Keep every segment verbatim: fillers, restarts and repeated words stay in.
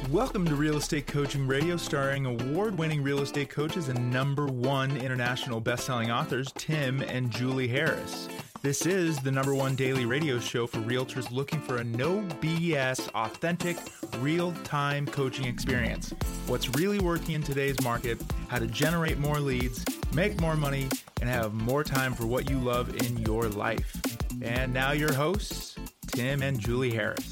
Welcome to Real Estate Coaching Radio, starring award-winning real estate coaches and number one international best-selling authors, Tim and Julie Harris. This is the number one daily radio show for realtors looking for a no B S, authentic, real-time coaching experience. What's really working in today's market, how to generate more leads, make more money, and have more time for what you love in your life. And now your hosts, Tim and Julie Harris.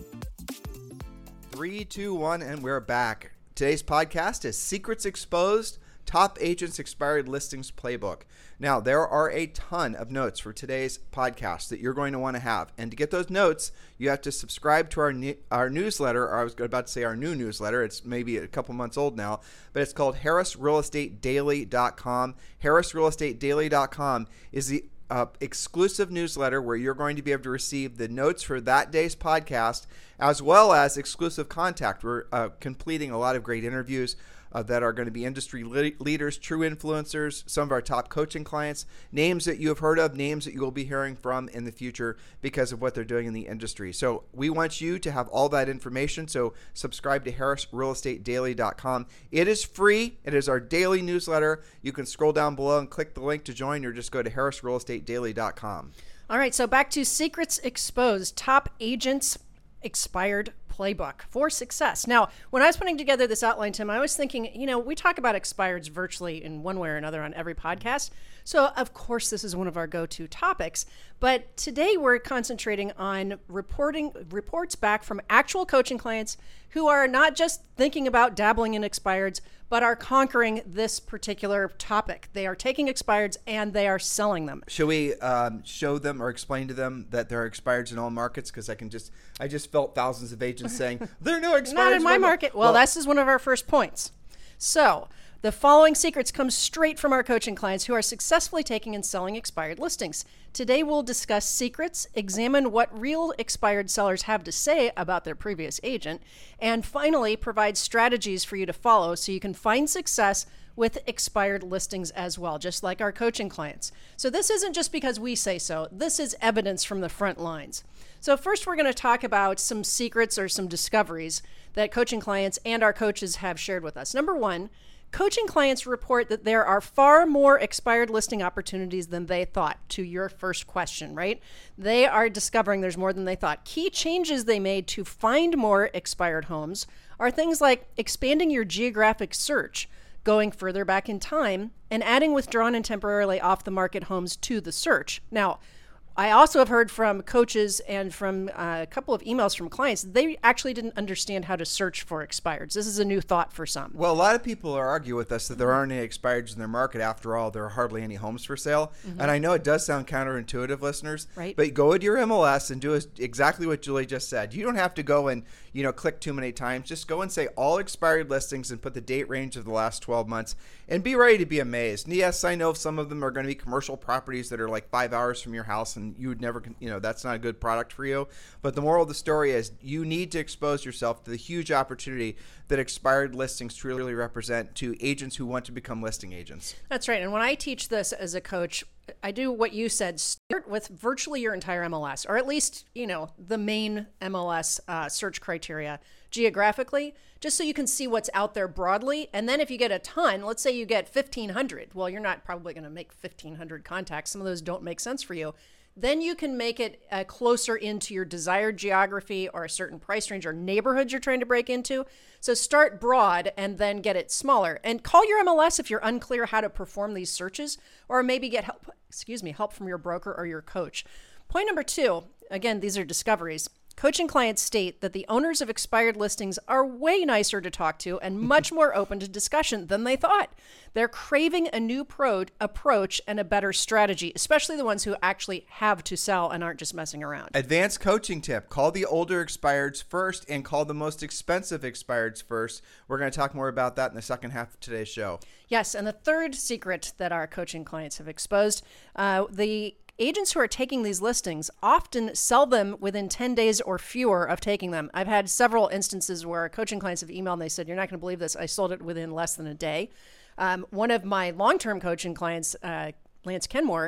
Three, two, one, and we're back. Today's podcast is Secrets Exposed, Top Agents Expired Listings Playbook. Now, there are a ton of notes for today's podcast that you're going to want to have. And to get those notes, you have to subscribe to our ne- our newsletter, or I was about to say our new newsletter. It's maybe a couple months old now, but it's called Harris Real Estate Daily dot com. Harris Real Estate Daily dot com is the Uh, exclusive newsletter where you're going to be able to receive the notes for that day's podcast, as well as exclusive contact. We're uh, completing a lot of great interviews uh, that are going to be industry le- leaders, true influencers, some of our top coaching clients, names that you have heard of, names that you will be hearing from in the future because of what they're doing in the industry. So we want you to have all that information. So subscribe to Harris Real Estate Daily dot com. It is free. It is our daily newsletter. You can scroll down below and click the link to join, or just go to Harris Real Estate Daily dot com. All right, so back to Secrets Exposed, Top Agents Expired Playbook for Success. Now, when I was putting together this outline, Tim, I was thinking, you know, we talk about expireds virtually in one way or another on every podcast. So, of course, this is one of our go-to topics. But today we're concentrating on reporting reports back from actual coaching clients who are not just thinking about dabbling in expireds, but are conquering this particular topic. They are taking expireds and they are selling them. Should we um, show them or explain to them that there are expireds in all markets? Because I can just, I just felt thousands of agents saying, there are no expireds. Not in my market. Well, well, this is one of our first points. So, the following secrets come straight from our coaching clients who are successfully taking and selling expired listings. Today, we'll discuss secrets, examine what real expired sellers have to say about their previous agent, and finally, provide strategies for you to follow so you can find success with expired listings as well, just like our coaching clients. So this isn't just because we say so. This is evidence from the front lines. So first, we're going to talk about some secrets or some discoveries that coaching clients and our coaches have shared with us. Number one, coaching clients report that there are far more expired listing opportunities than they thought, to your first question, right? They are discovering there's more than they thought. Key changes they made to find more expired homes are things like expanding your geographic search, going further back in time, and adding withdrawn and temporarily off the market homes to the search. Now, I also have heard from coaches and from uh, a couple of emails from clients, they actually didn't understand how to search for expireds. This is a new thought for some. Well, a lot of people are arguing with us that there aren't any expireds in their market. After all, there are hardly any homes for sale. Mm-hmm. And I know it does sound counterintuitive, listeners, right? But go into your M L S and do exactly what Julie just said. You don't have to go and, you know, click too many times. Just go and say all expired listings and put the date range of the last twelve months and be ready to be amazed. And yes, I know some of them are going to be commercial properties that are like five hours from your house, and you would never, you know, that's not a good product for you. But the moral of the story is you need to expose yourself to the huge opportunity that expired listings truly represent to agents who want to become listing agents. That's right. And when I teach this as a coach, I do what you said. Start with virtually your entire M L S, or at least, you know, the main M L S uh, search criteria geographically, just so you can see what's out there broadly. And then if you get a ton, let's say you get fifteen hundred, well, you're not probably going to make fifteen hundred contacts. Some of those don't make sense for you. Then you can make it uh, closer into your desired geography or a certain price range or neighborhoods you're trying to break into. So start broad and then get it smaller. And call your M L S if you're unclear how to perform these searches, or maybe get help, excuse me, help from your broker or your coach. Point number two, again, these are discoveries. Coaching clients state that the owners of expired listings are way nicer to talk to and much more open to discussion than they thought. They're craving a new pro- approach and a better strategy, especially the ones who actually have to sell and aren't just messing around. Advanced coaching tip. Call the older expireds first and call the most expensive expireds first. We're going to talk more about that in the second half of today's show. Yes, and the third secret that our coaching clients have exposed, uh, the agents who are taking these listings often sell them within ten days or fewer of taking them. I've had several instances where coaching clients have emailed and they said, you're not going to believe this, I sold it within less than a day. Um, one of my long-term coaching clients, uh, Lance Kenmore,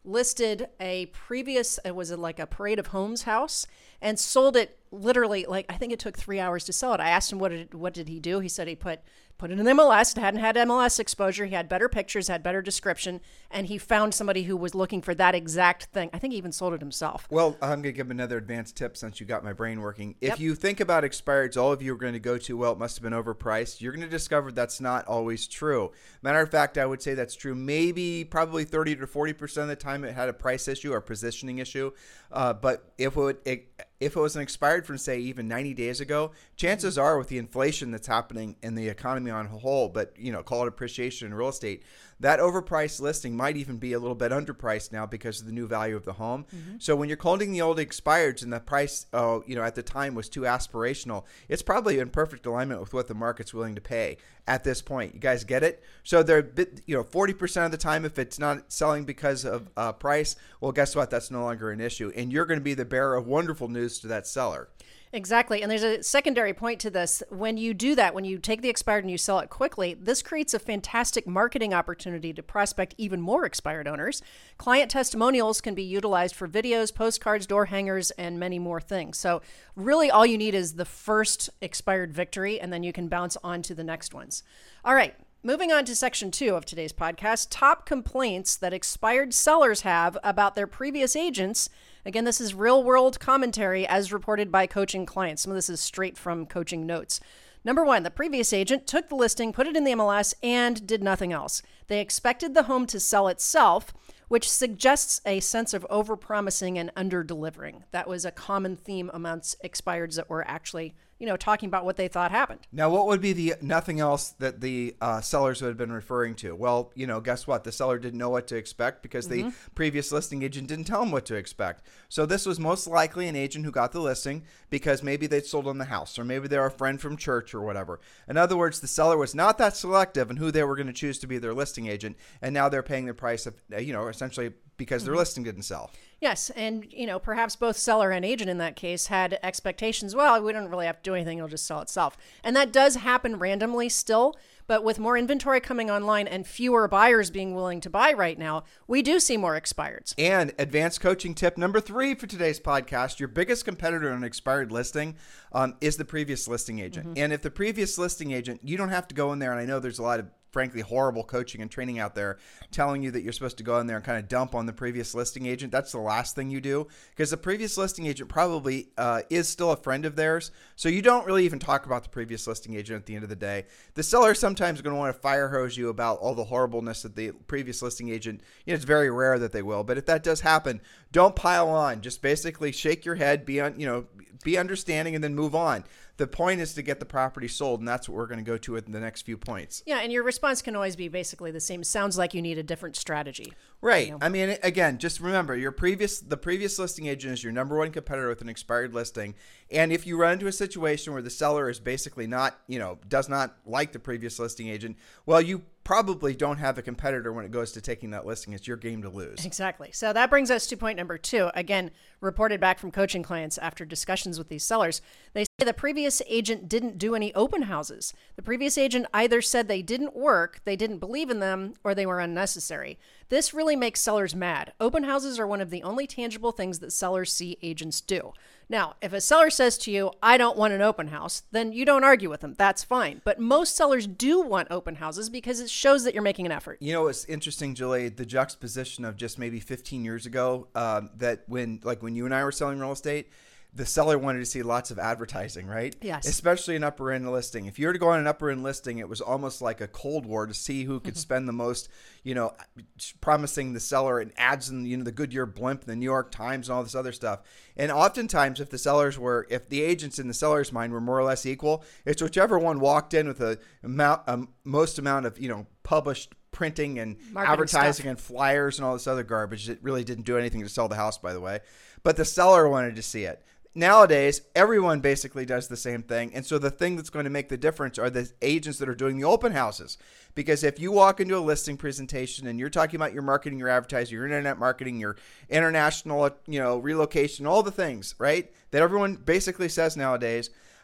listed a previous, it was like a Parade of Homes house, and sold it literally, like, I think it took three hours to sell it. I asked him what did, what did he do? He said he put put it in M L S. It hadn't had M L S exposure. He had better pictures, had better description, and he found somebody who was looking for that exact thing. I think he even sold it himself. Well, I'm going to give another advanced tip since you got my brain working. If Yep. you think about expireds, all of you are going to go to, well, it must have been overpriced. You're going to discover that's not always true. Matter of fact, I would say that's true maybe probably thirty to forty percent of the time it had a price issue or positioning issue. Uh, but if it, would, it if it was an expired from, say, even ninety days ago, chances are with the inflation that's happening in the economy on a whole, but, you know, call it appreciation in real estate, that overpriced listing might even be a little bit underpriced now because of the new value of the home. Mm-hmm. So when you're holding the old expireds and the price, uh, you know, at the time was too aspirational, it's probably in perfect alignment with what the market's willing to pay at this point. You guys get it? So they're, bit, you know, forty percent of the time, if it's not selling because of uh, price, well, guess what? That's no longer an issue. And you're going to be the bearer of wonderful news to that seller. Exactly. And there's a secondary point to this. When you do that, when you take the expired and you sell it quickly, this creates a fantastic marketing opportunity to prospect even more expired owners. Client testimonials can be utilized for videos, postcards, door hangers, and many more things. So really all you need is the first expired victory, and then you can bounce on to the next ones. All right. Moving on to section two of today's podcast, top complaints that expired sellers have about their previous agents. Again, this is real world commentary as reported by coaching clients. Some of this is straight from coaching notes. Number one, the previous agent took the listing, put it in the M L S, and did nothing else. They expected the home to sell itself, which suggests a sense of overpromising and under-delivering. That was a common theme amongst expireds that were actually, you know, talking about what they thought happened. Now, what would be the nothing else that the uh, sellers would have been referring to? Well, you know, guess what? The seller didn't know what to expect because mm-hmm. the previous listing agent didn't tell them what to expect. So this was most likely an agent who got the listing because maybe they'd sold on the house or maybe they're a friend from church or whatever. In other words, the seller was not that selective in who they were going to choose to be their listing agent, and now they're paying the price of, you know, essentially because their mm-hmm. listing didn't sell. Yes, and you know, perhaps both seller and agent in that case had expectations. Well, we don't really have to do anything; it'll just sell itself, and that does happen randomly still. But with more inventory coming online and fewer buyers being willing to buy right now, we do see more expireds. And advanced coaching tip number three for today's podcast: your biggest competitor on an expired listing um, is the previous listing agent. Mm-hmm. And if the previous listing agent, you don't have to go in there. And I know there's a lot of frankly horrible coaching and training out there telling you that you're supposed to go in there and kind of dump on the previous listing agent. That's the last thing you do, because the previous listing agent probably uh, is still a friend of theirs. So you don't really even talk about the previous listing agent at the end of the day. The seller is sometimes going to want to fire hose you about all the horribleness that the previous listing agent, you know, it's very rare that they will, but if that does happen, don't pile on. Just basically shake your head, be on, you know, be understanding, and then move on. The point is to get the property sold, and that's what we're going to go to in the next few points. Yeah, and your response can always be basically the same. Sounds like you need a different strategy. Right. You know? I mean, again, just remember, your previous the previous listing agent is your number one competitor with an expired listing. And if you run into a situation where the seller is basically not, you know, does not like the previous listing agent, well, you probably don't have a competitor when it goes to taking that listing. It's your game to lose. Exactly. So that brings us to point number two. Again, reported back from coaching clients after discussions with these sellers. They say the previous agent didn't do any open houses. The previous agent either said they didn't work, they didn't believe in them, or they were unnecessary. This really makes sellers mad. Open houses are one of the only tangible things that sellers see agents do. Now, if a seller says to you, I don't want an open house, then you don't argue with them. That's fine. But most sellers do want open houses because it shows that you're making an effort. You know, it's interesting, Julie, the juxtaposition of just maybe fifteen years ago, um, that when, like when you and I were selling real estate, the seller wanted to see lots of advertising, right? Yes. Especially an upper end listing. If you were to go on an upper end listing, it was almost like a cold war to see who could spend the most, you know, promising the seller and ads in, you know, the Goodyear Blimp, the New York Times, and all this other stuff. And oftentimes, if the sellers were, if the agents in the seller's mind were more or less equal, it's whichever one walked in with a amount, um, most amount of, you know, published printing and marketing advertising stuff, and flyers and all this other garbage. It really didn't do anything to sell the house, by the way. But the seller wanted to see it. Nowadays, everyone basically does the same thing. And so the thing that's going to make the difference are the agents that are doing the open houses. Because if you walk into a listing presentation and you're talking about your marketing, your advertising, your internet marketing, your international, you know, relocation, all the things, right, that everyone basically says nowadays,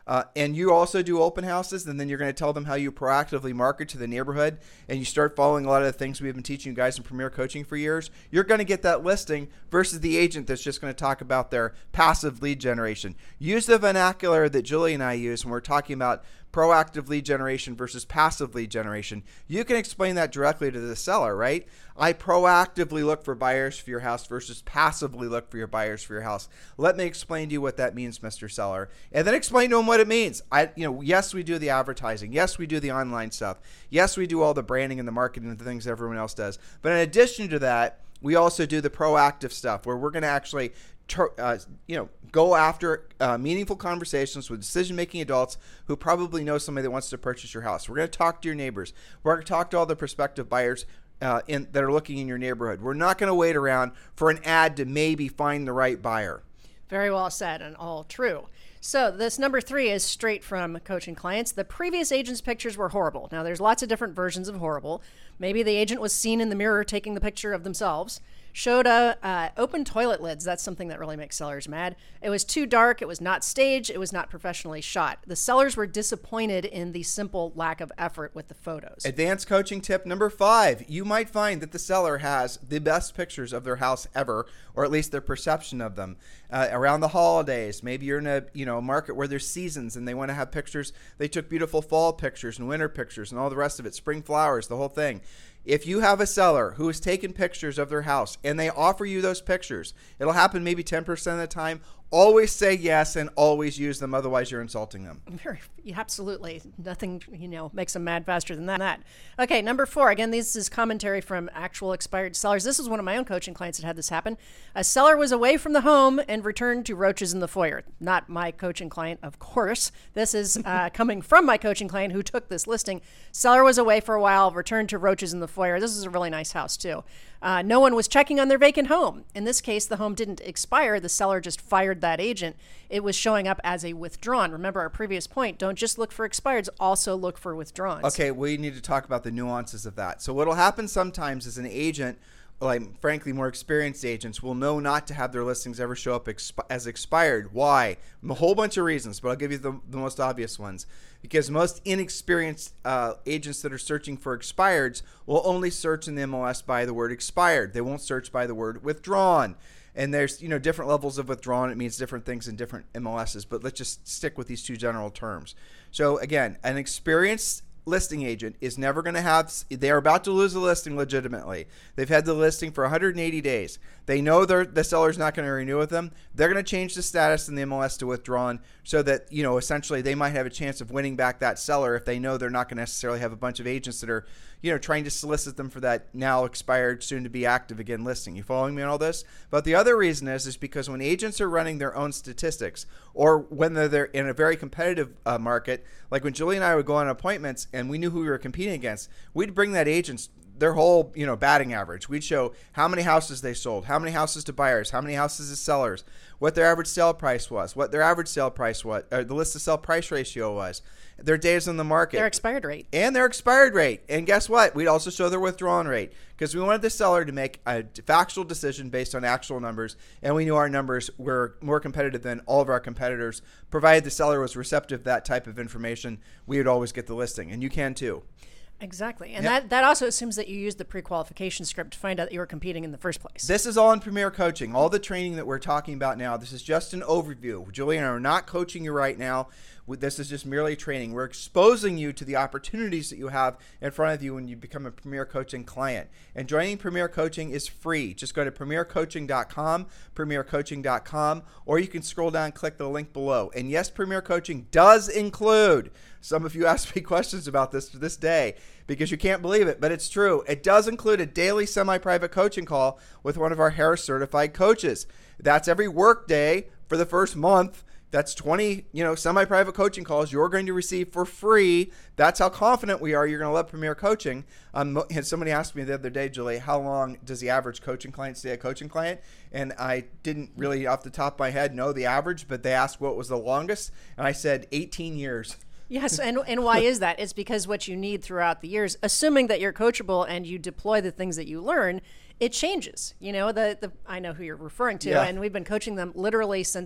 Uh, and you also do open houses, and then you're going to tell them how you proactively market to the neighborhood, and you start following a lot of the things we've been teaching you guys in Premier Coaching for years, you're going to get that listing versus the agent that's just going to talk about their passive lead generation. Use the vernacular that Julie and I use when we're talking about proactive lead generation versus passive lead generation. You can explain that directly to the seller, right? I proactively look for buyers for your house versus passively look for your buyers for your house. Let me explain to you what that means, Mister Seller. And then explain to them what it means. I, you know, yes, we do the advertising. Yes, we do the online stuff. Yes, we do all the branding and the marketing and the things everyone else does. But in addition to that, we also do the proactive stuff where we're going to actually Uh, you know, go after uh, meaningful conversations with decision-making adults who probably know somebody that wants to purchase your house. We're going to talk to your neighbors. We're going to talk to all the prospective buyers uh, in, that are looking in your neighborhood. We're not going to wait around for an ad to maybe find the right buyer. Very well said and all true. So this number three is straight from coaching clients. The previous agent's pictures were horrible. Now, there's lots of different versions of horrible. Maybe the agent was seen in the mirror taking the picture of themselves. Showed a, uh, open toilet lids. That's something that really makes sellers mad. It was too dark. It was not staged. It was not professionally shot. The sellers were disappointed in the simple lack of effort with the photos. Advanced coaching tip number five. You might find that the seller has the best pictures of their house ever, or at least their perception of them. Uh, around the holidays, maybe you're in a you know market where there's seasons and they want to have pictures. They took beautiful fall pictures and winter pictures and all the rest of it, spring flowers, the whole thing. If you have a seller who has taken pictures of their house and they offer you those pictures, it'll happen maybe ten percent of the time. Always say yes and always use them. Otherwise, you're insulting them. Very, absolutely. Nothing, you know, makes them mad faster than that. Okay, number four. Again, this is commentary from actual expired sellers. This is one of my own coaching clients that had this happen. A seller was away from the home and returned to roaches in the foyer. Not my coaching client, of course. This is uh, coming from my coaching client who took this listing. Seller was away for a while, returned to roaches in the foyer. This is a really nice house, too. Uh, no one was checking on their vacant home. In this case, the home didn't expire. The seller just fired that agent. It was showing up as a withdrawn. Remember our previous point. Don't just look for expireds. Also look for withdrawns. Okay, we need to talk about the nuances of that. So what will happen sometimes is an agent, like frankly more experienced agents, will know not to have their listings ever show up expi- as expired. Why? A whole bunch of reasons, but I'll give you the, the most obvious ones. Because most inexperienced uh, agents that are searching for expireds will only search in the M L S by the word expired. They won't search by the word withdrawn. And there's, you know, different levels of withdrawn. It means different things in different M L Ss, but let's just stick with these two general terms. So again, an experienced listing agent is never going to have, they're about to lose a listing legitimately. They've had the listing for one hundred eighty days. They know they're, the seller's not going to renew with them. They're going to change the status in the M L S to withdrawn so that, you know, essentially they might have a chance of winning back that seller if they know they're not going to necessarily have a bunch of agents that are, you know, trying to solicit them for that now expired, soon to be active again listing. You following me on all this? But the other reason is, is because when agents are running their own statistics, or when they're, they're in a very competitive uh, market, like when Julie and I would go on appointments and we knew who we were competing against, we'd bring that agent's their whole, you know, batting average. We'd show how many houses they sold, how many houses to buyers, how many houses to sellers, what their average sale price was, what their average sale price was, or the list to sell price ratio was, their days on the market, their expired rate, and their expired rate. And guess what? We'd also show their withdrawn rate because we wanted the seller to make a factual decision based on actual numbers, and we knew our numbers were more competitive than all of our competitors. Provided the seller was receptive to that type of information, we would always get the listing, and you can too. Exactly. And yep. that, that also assumes that you use the pre-qualification script to find out that you were competing in the first place. This is all in Premier Coaching. All the training that we're talking about now, this is just an overview. Julie and I are not coaching you right now. This is just merely training. We're exposing you to the opportunities that you have in front of you when you become a Premier Coaching client. And joining Premier Coaching is free. Just go to premier coaching dot com, premier coaching dot com, or you can scroll down and click the link below. And yes, Premier Coaching does include, some of you asked me questions about this to this day because you can't believe it, but it's true. It does include a daily semi-private coaching call with one of our Harris certified coaches. That's every work day for the first month. That's twenty, you know, semi-private coaching calls you're going to receive for free. That's how confident we are you're going to love Premier Coaching. Um, and somebody asked me the other day, Julie, how long does the average coaching client stay a coaching client? And I didn't really, off the top of my head, know the average, but they asked what was the longest, and I said eighteen years. Yes, and and why is that? It's because what you need throughout the years, assuming that you're coachable and you deploy the things that you learn, it changes. You know, the the I know who you're referring to, Yeah. and we've been coaching them literally since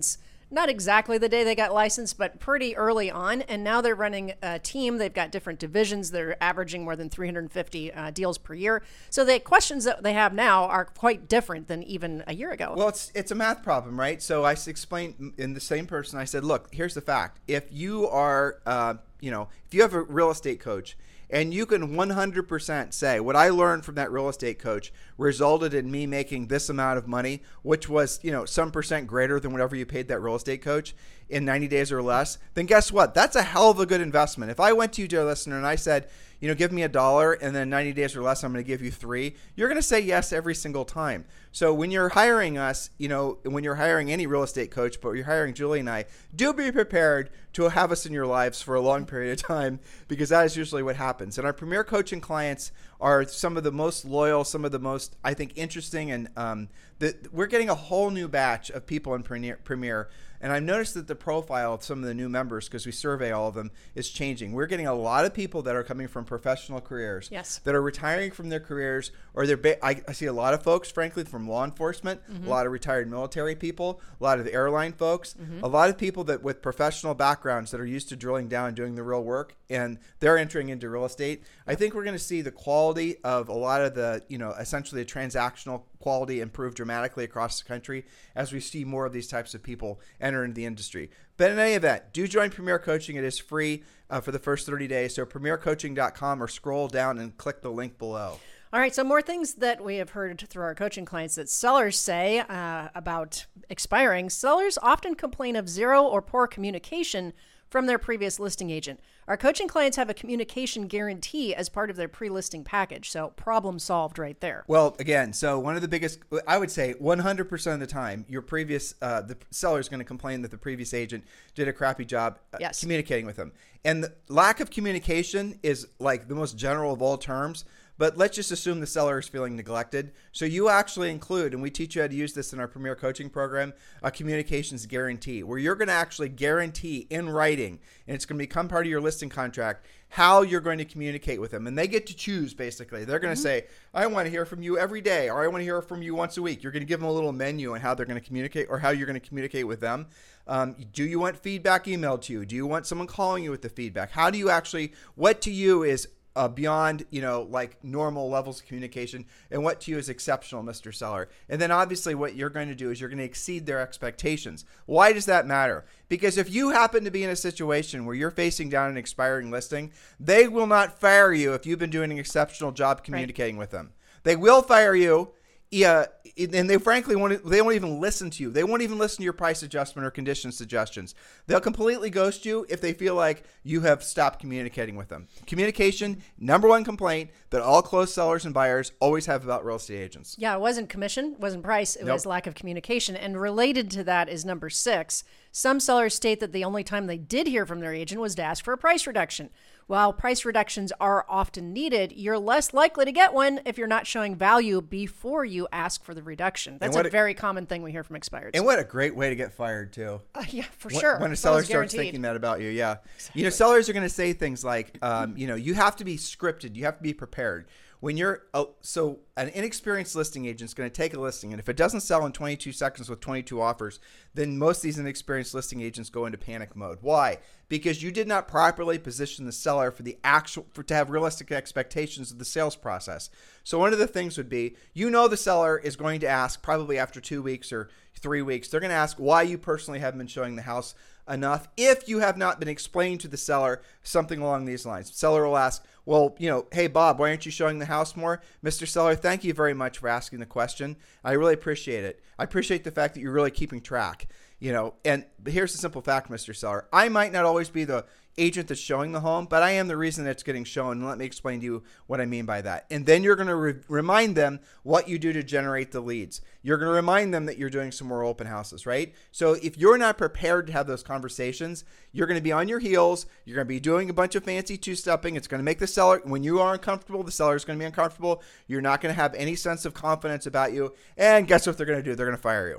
not exactly the day they got licensed, but pretty early on. And now they're running a team. They've got different divisions. They're averaging more than three hundred fifty uh, deals per year. So the questions that they have now are quite different than even a year ago. Well, it's it's a math problem, right? So I explained in the same person, I said, look, here's the fact. If you are, uh, you know, if you have a real estate coach, and you can one hundred percent say what I learned from that real estate coach resulted in me making this amount of money, which was, you know, some percent greater than whatever you paid that real estate coach in ninety days or less, then guess what? That's a hell of a good investment. If I went to you, dear listener, and I said, you know, give me a dollar and then ninety days or less, I'm going to give you three, you're going to say yes every single time. So when you're hiring us, you know, when you're hiring any real estate coach, but you're hiring Julie and I, do be prepared to have us in your lives for a long period of time, because that is usually what happens. And our Premier Coaching clients are some of the most loyal, some of the most, I think, interesting. And um, the, we're getting a whole new batch of people in Premier, Premier. And I've noticed that the profile of some of the new members, because we survey all of them, is changing. We're getting a lot of people that are coming from professional careers, yes, that are retiring from their careers, or they're. Ba- I, I see a lot of folks, frankly, from law enforcement, mm-hmm. a lot of retired military people, a lot of airline folks, mm-hmm. a lot of people that with professional backgrounds that are used to drilling down and doing the real work, and they're entering into real estate. I think we're going to see the quality of a lot of the, you know, essentially the transactional quality improve dramatically across the country as we see more of these types of people enter into the industry. But in any event, do join Premier Coaching. It is free uh, for the first thirty days. So premier coaching dot com, or scroll down and click the link below. All right, so more things that we have heard through our coaching clients that sellers say uh, about expiring. Sellers often complain of zero or poor communication from their previous listing agent. Our coaching clients have a communication guarantee as part of their pre-listing package. So problem solved right there. Well, again, so one of the biggest, I would say one hundred percent of the time, your previous, uh, the seller is going to complain that the previous agent did a crappy job uh, yes. communicating with them. And the lack of communication is like the most general of all terms. But let's just assume the seller is feeling neglected. So you actually include, and we teach you how to use this in our Premier Coaching program, a communications guarantee, where you're going to actually guarantee in writing, and it's going to become part of your listing contract, how you're going to communicate with them. And they get to choose, basically. They're going to mm-hmm. say, I want to hear from you every day, or I want to hear from you once a week. You're going to give them a little menu on how they're going to communicate, or how you're going to communicate with them. Um, do you want feedback emailed to you? Do you want someone calling you with the feedback? How do you actually, what to you is Uh, beyond, you know, like normal levels of communication, and what to you is exceptional, Mister Seller? And then obviously what you're going to do is you're going to exceed their expectations. Why does that matter? Because if you happen to be in a situation where you're facing down an expiring listing, they will not fire you if you've been doing an exceptional job communicating right. with them. They will fire you. Yeah, and they frankly won't, they won't even listen to you. They won't even listen to your price adjustment or condition suggestions. They'll completely ghost you if they feel like you have stopped communicating with them. Communication, number one complaint that all closed sellers and buyers always have about real estate agents. Yeah, it wasn't commission, it wasn't price, it nope. was lack of communication. And related to that is number six. Some sellers state that the only time they did hear from their agent was to ask for a price reduction. While price reductions are often needed, you're less likely to get one if you're not showing value before you ask for the reduction. That's a, a very common thing we hear from expireds. And what a great way to get fired, too. Uh, yeah, for when, sure. When a seller starts thinking that about you, yeah. Exactly. You know, sellers are going to say things like, um, you know, you have to be scripted. You have to be prepared. When you're uh, so an inexperienced listing agent is going to take a listing, and if it doesn't sell in twenty-two seconds with twenty-two offers, then most of these inexperienced listing agents go into panic mode. Why? Because you did not properly position the seller for the actual for to have realistic expectations of the sales process. So one of the things would be, you know, the seller is going to ask probably after two weeks or three weeks, they're going to ask why you personally haven't been showing the house enough if you have not been explaining to the seller something along these lines. The seller will ask, well, you know, hey, Bob, why aren't you showing the house more? Mister Seller, thank you very much for asking the question. I really appreciate it. I appreciate the fact that you're really keeping track, you know, and here's the simple fact, Mister Seller. I might not always be the agent that's showing the home, but I am the reason that it's getting shown. And let me explain to you what I mean by that. And then you're going to re- remind them what you do to generate the leads. You're going to remind them that you're doing some more open houses, right? So if you're not prepared to have those conversations, you're going to be on your heels. You're going to be doing a bunch of fancy two-stepping. It's going to make the seller, when you are uncomfortable, the seller is going to be uncomfortable. You're not going to have any sense of confidence about you. And guess what they're going to do? They're going to fire you.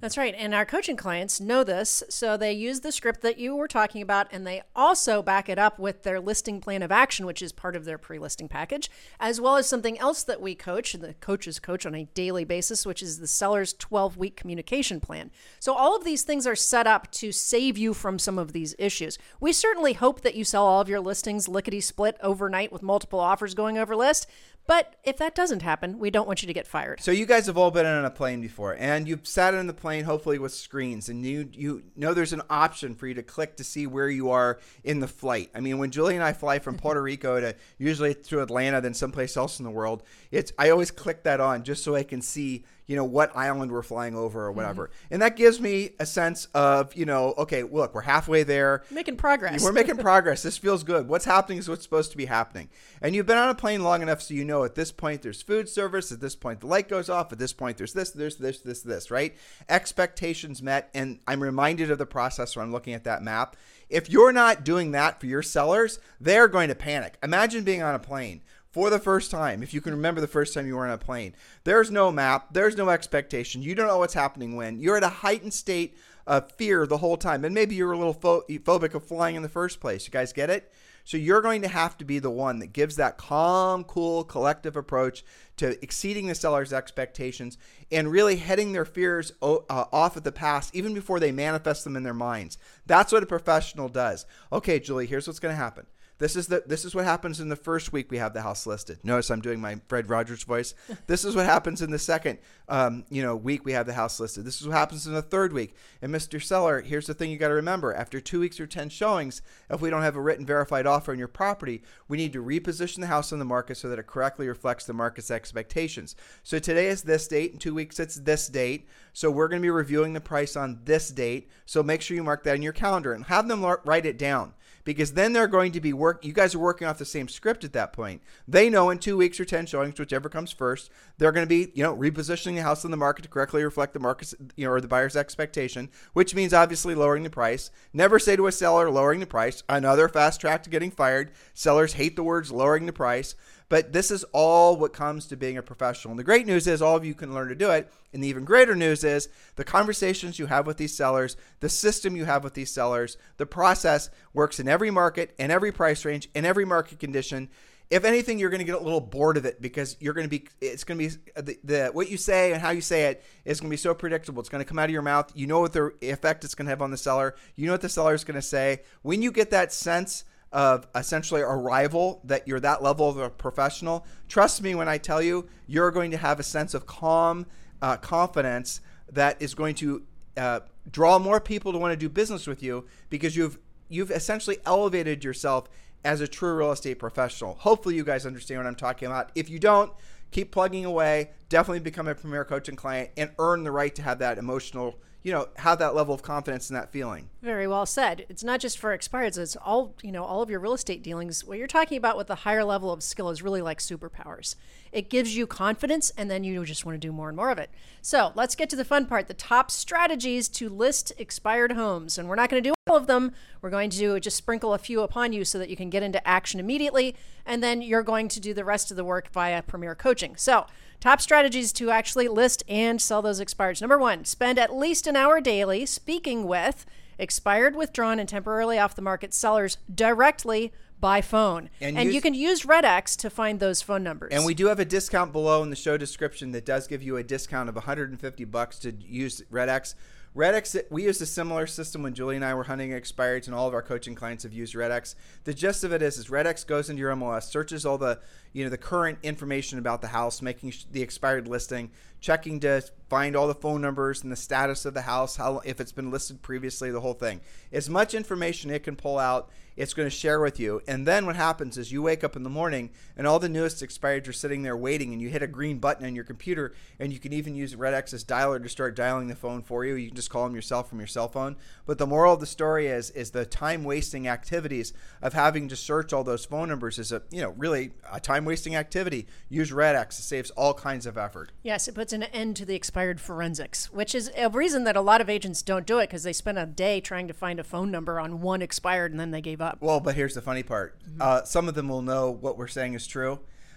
That's right. And our coaching clients know this. So they use the script that you were talking about, and they also back it up with their listing plan of action, which is part of their pre-listing package, as well as something else that we coach, and the coaches coach on a daily basis, which is the seller's twelve-week communication plan. So all of these things are set up to save you from some of these issues. We certainly hope that you sell all of your listings lickety-split overnight with multiple offers going over list. But if that doesn't happen, we don't want you to get fired. So you guys have all been on a plane before, and you've sat on the plane hopefully with screens, and you you know there's an option for you to click to see where you are in the flight. I mean, when Julie and I fly from Puerto Rico to usually to Atlanta, then someplace else in the world, it's I always click that on just so I can see, you know, what island we're flying over or whatever. Mm-hmm. And that gives me a sense of, you know, okay, look, we're halfway there. Making progress. We're making progress. This feels good. What's happening is what's supposed to be happening. And you've been on a plane long enough so you know at this point there's food service. At this point the light goes off. At this point there's this, there's this, this, this, right? Expectations met. And I'm reminded of the process when I'm looking at that map. If you're not doing that for your sellers, they're going to panic. Imagine being on a plane for the first time, if you can remember the first time you were on a plane. There's no map. There's no expectation. You don't know what's happening when. You're at a heightened state of fear the whole time. And maybe you're a little pho- phobic of flying in the first place. You guys get it? So you're going to have to be the one that gives that calm, cool, collective approach to exceeding the seller's expectations and really heading their fears uh, off at the pass even before they manifest them in their minds. That's what a professional does. Okay, Julie, here's what's going to happen. This is the this is what happens in the first week we have the house listed. Notice I'm doing my Fred Rogers voice. This is what happens in the second um, you know week we have the house listed. This is what happens in the third week. And Mister Seller, here's the thing you got to remember. After two weeks or ten showings, if we don't have a written verified offer on your property, we need to reposition the house on the market so that it correctly reflects the market's expectations. So today is this date. In two weeks it's this date. So we're going to be reviewing the price on this date. So make sure you mark that in your calendar and have them write it down. Because then they're going to be work. You guys are working off the same script at that point. They know in two weeks or ten showings, whichever comes first, they're going to be, you know, repositioning the house in the market to correctly reflect the market's, you know, or the buyer's expectation, which means obviously lowering the price. Never say to a seller lowering the price. Another fast track to getting fired. Sellers hate the words lowering the price. But this is all what comes to being a professional. And the great news is all of you can learn to do it. And the even greater news is the conversations you have with these sellers, the system you have with these sellers, the process works in every market, in every price range, in every market condition. If anything, you're going to get a little bored of it because you're going to be, it's going to be the, the what you say and how you say it is going to be so predictable. It's going to come out of your mouth. You know what the effect it's going to have on the seller. You know what the seller is going to say. When you get that sense of essentially arrival, that you're that level of a professional, trust me when I tell you, you're going to have a sense of calm uh, confidence that is going to uh, draw more people to want to do business with you because you've you've essentially elevated yourself as a true real estate professional. Hopefully you guys understand what I'm talking about. If you don't, keep plugging away, definitely become a Premier Coaching client and earn the right to have that emotional, you know, have that level of confidence and that feeling. Very well said. It's not just for expireds. It's all, you know, all of your real estate dealings. What you're talking about with the higher level of skill is really like superpowers. It gives you confidence and then you just want to do more and more of it. So let's get to the fun part, the top strategies to list expired homes. And we're not going to do all of them. We're going to just sprinkle a few upon you so that you can get into action immediately. And then you're going to do the rest of the work via Premier Coaching. So top strategies to actually list and sell those expireds. Number one, spend at least an hour daily speaking with expired, withdrawn, and temporarily off the market sellers directly by phone. And, and use, you can use RedX to find those phone numbers. And we do have a discount below in the show description that does give you a discount of one hundred fifty bucks to use RedX. RedX, we used a similar system when Julie and I were hunting expireds, and all of our coaching clients have used RedX. The gist of it is, is RedX goes into your M L S, searches all the, you know, the current information about the house, making the expired listing, checking to find all the phone numbers and the status of the house, how if it's been listed previously, the whole thing. As much information it can pull out, it's going to share with you. And then what happens is you wake up in the morning and all the newest expireds are sitting there waiting, and you hit a green button on your computer, and you can even use RedX's dialer to start dialing the phone for you. You can just call them yourself from your cell phone. But the moral of the story is is the time-wasting activities of having to search all those phone numbers is a, you know, really a time-wasting activity. Use RedX. It saves all kinds of effort. Yes, it puts an end to the expired forensics, which is a reason that a lot of agents don't do it, because they spend a day trying to find a phone number on one expired and then they gave up. Well, but here's the funny part. Mm-hmm. Uh, some of them will know what we're saying is true,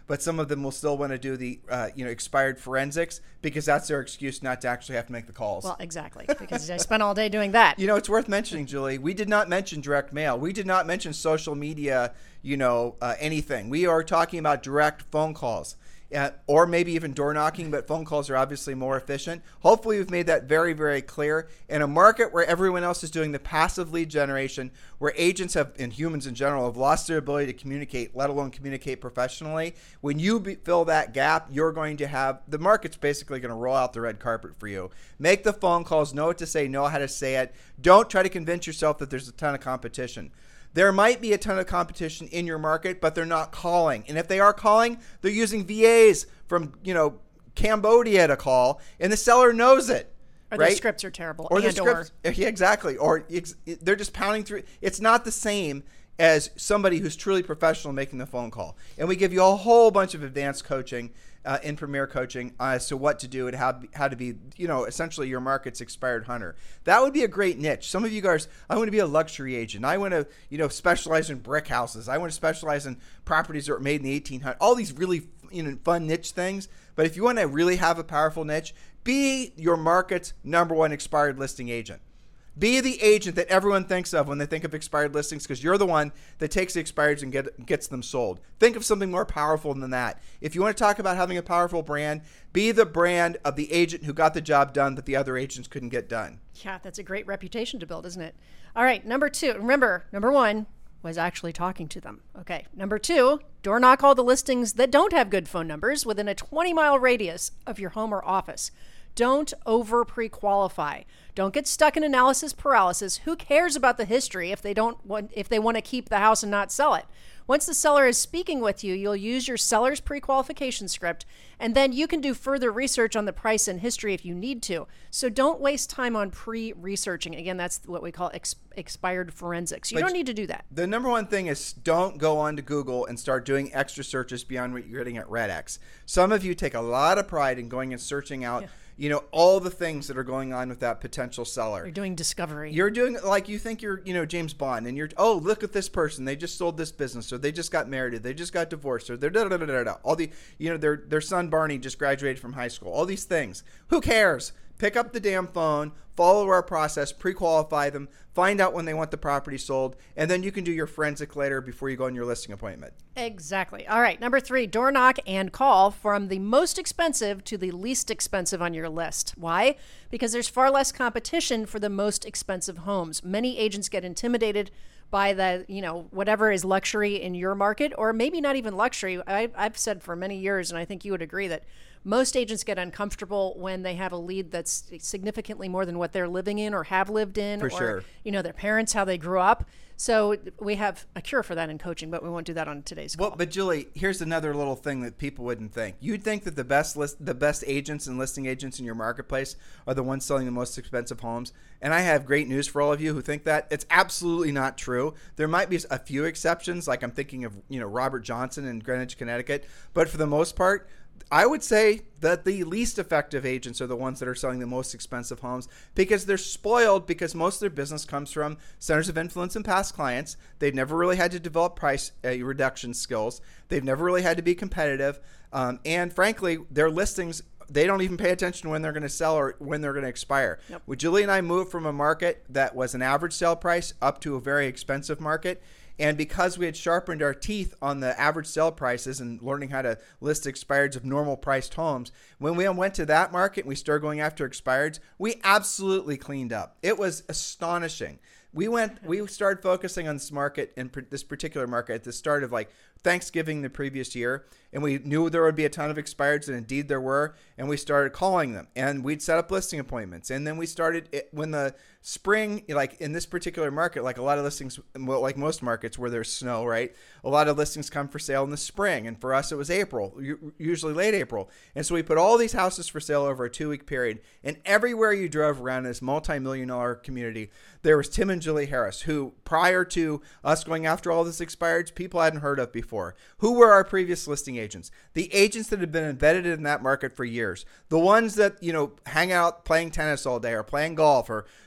but some of them will still want to do the uh, you know expired forensics because that's their excuse not to actually have to make the calls. Well, exactly, because I spent all day doing that. You know, it's worth mentioning, Julie, we did not mention direct mail. We did not mention social media, you know, uh, anything. We are talking about direct phone calls. Uh, or maybe even door knocking, but phone calls are obviously more efficient. Hopefully we've made that very, very clear. In a market where everyone else is doing the passive lead generation, where agents have, and humans in general, have lost their ability to communicate, let alone communicate professionally, when you be, fill that gap, you're going to have, the market's basically going to roll out the red carpet for you. Make the phone calls, know what to say, know how to say it. Don't try to convince yourself that there's a ton of competition. There might be a ton of competition in your market, but they're not calling. And if they are calling, they're using V As from, you know, Cambodia to call, and the seller knows it. Or right? the scripts are terrible. Or and the scripts, or. yeah, exactly. Or it's, they're just pounding through. It's not the same as somebody who's truly professional making the phone call. And we give you a whole bunch of advanced coaching uh, in Premier Coaching uh, as to what to do and how, how to be, you know, essentially your market's expired hunter. That would be a great niche. Some of you guys, I want to be a luxury agent. I want to, you know, specialize in brick houses. I want to specialize in properties that were made in the eighteen hundreds. All these really, you know, fun niche things. But if you want to really have a powerful niche, be your market's number one expired listing agent. Be the agent that everyone thinks of when they think of expired listings, because you're the one that takes the expireds and get, gets them sold. Think of something more powerful than that. If you want to talk about having a powerful brand, be the brand of the agent who got the job done that the other agents couldn't get done. Yeah, that's a great reputation to build, isn't it? All right, number two. Remember, number one was actually talking to them. Okay, number two, door knock all the listings that don't have good phone numbers within a twenty mile radius of your home or office. Don't over pre-qualify. Don't get stuck in analysis paralysis. Who cares about the history if they don't want if they want to keep the house and not sell it? Once the seller is speaking with you, you'll use your seller's pre-qualification script, and then you can do further research on the price and history if you need to. So don't waste time on pre-researching. Again, that's what we call ex- expired forensics. You But don't need to do that. The number one thing is don't go on to Google and start doing extra searches beyond what you're getting at RedX. Some of you take a lot of pride in going and searching out Yeah. you know, all the things that are going on with that potential seller. You're doing discovery. You're doing like you think you're, you know, James Bond, and you're, oh, look at this person. They just sold this business, or they just got married, or they just got divorced, or they're da da da da da. All the, you know, their their son Barney just graduated from high school. All these things. Who cares? Pick up the damn phone, follow our process, pre-qualify them, find out when they want the property sold, and then you can do your forensic later before you go on your listing appointment. Exactly. All right. Number three, door knock and call from the most expensive to the least expensive on your list. Why? Because there's far less competition for the most expensive homes. Many agents get intimidated by the, you know, whatever is luxury in your market, or maybe not even luxury. I, I've said for many years, and I think you would agree, that most agents get uncomfortable when they have a lead that's significantly more than what they're living in or have lived in, For or, sure. you know, their parents, how they grew up. So we have a cure for that in coaching, but we won't do that on today's call. Well, but Julie, here's another little thing that people wouldn't think. You'd think that the best list, the best agents and listing agents in your marketplace are the ones selling the most expensive homes. And I have great news for all of you who think that. It's absolutely not true. There might be a few exceptions, like I'm thinking of, you know, Robert Johnson in Greenwich, Connecticut. But for the most part, I would say that the least effective agents are the ones that are selling the most expensive homes, because they're spoiled, because most of their business comes from centers of influence and past clients. They've never really had to develop price uh, reduction skills. They've never really had to be competitive. Um, and frankly, their listings, they don't even pay attention to when they're going to sell or when they're going to expire. Yep. Well, Julie and I moved from a market that was an average sale price up to a very expensive market. And because we had sharpened our teeth on the average sale prices and learning how to list expireds of normal priced homes, when we went to that market and we started going after expireds, we absolutely cleaned up. It was astonishing. We went, we started focusing on this market, in this particular market, at the start of like Thanksgiving the previous year, and we knew there would be a ton of expireds, and indeed there were, and we started calling them, and we'd set up listing appointments, and then we started it, when the spring, like in this particular market, like a lot of listings, well, like most markets where there's snow, right? A lot of listings come for sale in the spring, and for us it was April, usually late April, and so we put all these houses for sale over a two-week period, and everywhere you drove around this multi-million dollar community, there was Tim and Julie Harris, who prior to us going after all this expireds, people hadn't heard of before. Who were our previous listing agents? The agents that had been embedded in that market for years. The ones that, you know, hang out playing tennis all day or playing golf or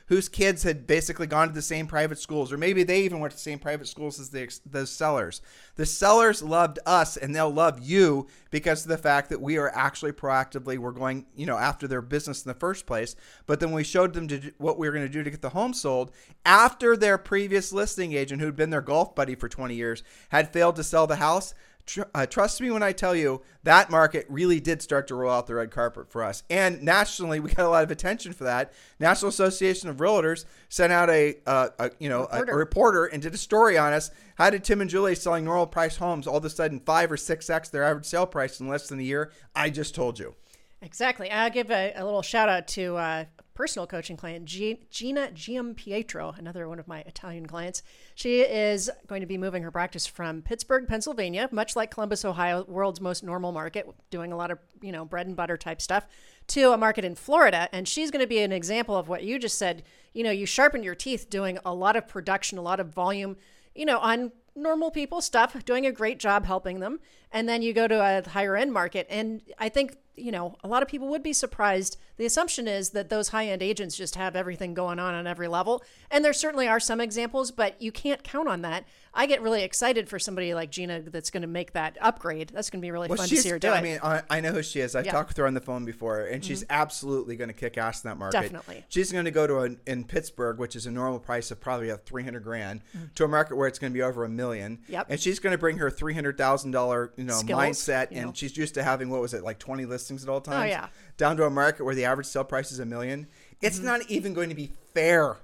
whose kids had basically gone to the same private schools, or maybe they even went to the same private schools as the, those sellers. The sellers loved us, and they'll love you because of the fact that we are actually proactively, we're going, you know, after their business in the first place. But then we showed them to do, what we were going to do to get the home sold after their previous listing agent, who'd been their golf buddy for twenty years, had failed to sell the house. Tr- uh, trust me when I tell you that market really did start to roll out the red carpet for us. And nationally, we got a lot of attention for that. National Association of Realtors sent out a, uh, a you know reporter. A, a reporter and did a story on us. How did Tim and Julie selling normal price homes all of a sudden five or six x their average sale price in less than a year? I just told you. Exactly. I'll give a, a little shout out to uh, personal coaching client, G- Gina Giampietro, another one of my Italian clients. She is going to be moving her practice from Pittsburgh, Pennsylvania, much like Columbus, Ohio, world's most normal market, doing a lot of, you know, bread and butter type stuff, to a market in Florida. And she's going to be an example of what you just said. You know, you sharpened your teeth doing a lot of production, a lot of volume, you know, on normal people stuff, doing a great job helping them. And then you go to a higher end market. And I think, you know, a lot of people would be surprised. The assumption is that those high-end agents just have everything going on on every level. And there certainly are some examples, but you can't count on that. I get really excited for somebody like Gina that's going to make that upgrade. That's going to be really well, fun to see her do I it. mean, I, I know who she is. I've yeah. talked with her on the phone before, and she's mm-hmm. absolutely going to kick ass in that market. Definitely. She's going to go to a, in Pittsburgh, which is a normal price of probably a three hundred grand, mm-hmm. to a market where it's going to be over a million. Yep. And she's going to bring her three hundred thousand dollars, you know, Skills, mindset, you and know. she's used to having, what was it, like twenty listings at all times? Oh, yeah. Down to a market where the average sale price is a million. It's mm-hmm. not even going to be fair.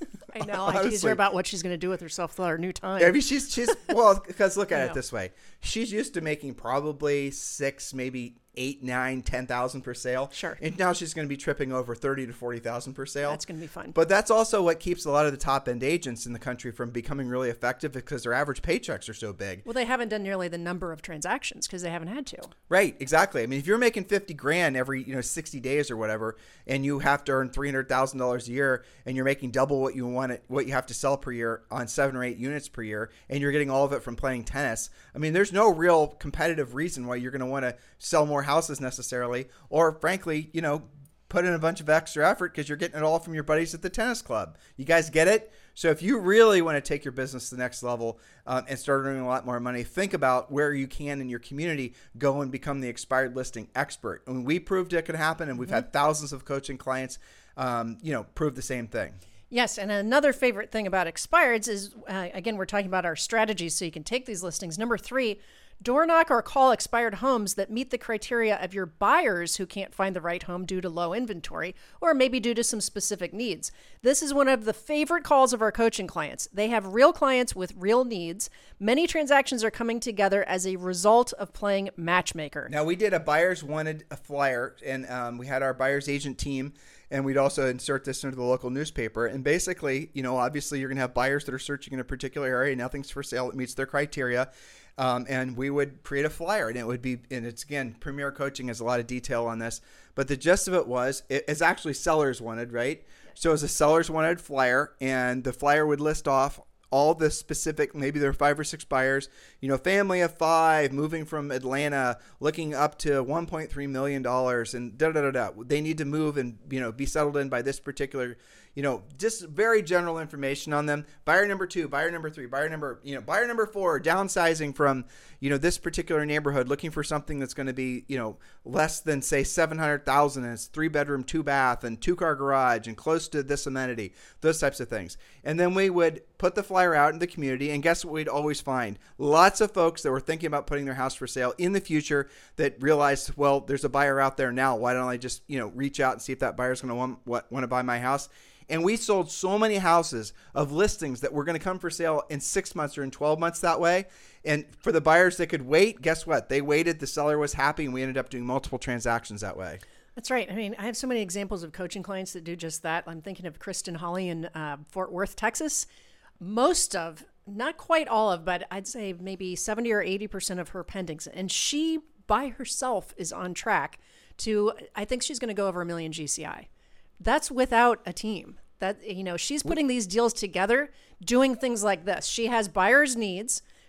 I know. I tease her about what she's going to do with herself for her new time. I mean, she's she's well, because look at I it know. this way: she's used to making probably six, maybe eight, nine, ten thousand per sale. Sure. And now she's going to be tripping over thirty to forty thousand per sale. That's going to be fun. But that's also what keeps a lot of the top end agents in the country from becoming really effective, because their average paychecks are so big. Well, they haven't done nearly the number of transactions because they haven't had to. Right. Exactly. I mean, if you're making fifty grand every, you know, sixty days or whatever, and you have to earn three hundred thousand dollars a year, and you're making double what you want it, what you have to sell per year on seven or eight units per year, and you're getting all of it from playing tennis. I mean, there's no real competitive reason why you're going to want to sell more houses necessarily, or frankly, you know, put in a bunch of extra effort because you're getting it all from your buddies at the tennis club. You guys get it? So if you really want to take your business to the next level um, and start earning a lot more money, think about where you can in your community go and become the expired listing expert. I mean, we proved it could happen, and we've mm-hmm. had thousands of coaching clients, um, you know, prove the same thing. Yes, and another favorite thing about expireds is, uh, again, we're talking about our strategies so you can take these listings. Number three, door knock or call expired homes that meet the criteria of your buyers who can't find the right home due to low inventory or maybe due to some specific needs. This is one of the favorite calls of our coaching clients. They have real clients with real needs. Many transactions are coming together as a result of playing matchmaker. Now, we did a buyers wanted a flyer, and um, we had our buyers agent team, and we'd also insert this into the local newspaper. And basically, you know, obviously you're going to have buyers that are searching in a particular area. Nothing's for sale that meets their criteria. Um, and we would create a flyer, and it would be, and it's again, Premier Coaching has a lot of detail on this, but the gist of it was, it, it's actually sellers wanted, right? So it was a sellers wanted flyer, and the flyer would list off all the specific, maybe there are five or six buyers, you know, family of five, moving from Atlanta, looking up to one point three million dollars, and da da da da. They need to move and, you know, be settled in by this particular, you know, just very general information on them. Buyer number two, buyer number three, buyer number, you know, buyer number four, downsizing from, you know, this particular neighborhood, looking for something that's going to be, you know, less than say seven hundred thousand, and it's three bedroom, two bath, and two car garage, and close to this amenity, those types of things. And then we would put the flyer out in the community, and guess what we'd always find? Lots of folks that were thinking about putting their house for sale in the future that realized, well, there's a buyer out there now. Why don't I just, you know, reach out and see if that buyer's going to want, what, want to buy my house? And we sold so many houses of listings that were going to come for sale in six months or in twelve months that way. And for the buyers that could wait, guess what? They waited. The seller was happy, and we ended up doing multiple transactions that way. That's right. I mean, I have so many examples of coaching clients that do just that. I'm thinking of Kristen Holly in uh, Fort Worth, Texas. Most of, not quite all of, but I'd say maybe seventy or eighty percent of her pendings. And she by herself is on track to, I think she's going to go over a million G C I. That's without a team. That, you know, she's putting these deals together, doing things like this. She has buyers' needs.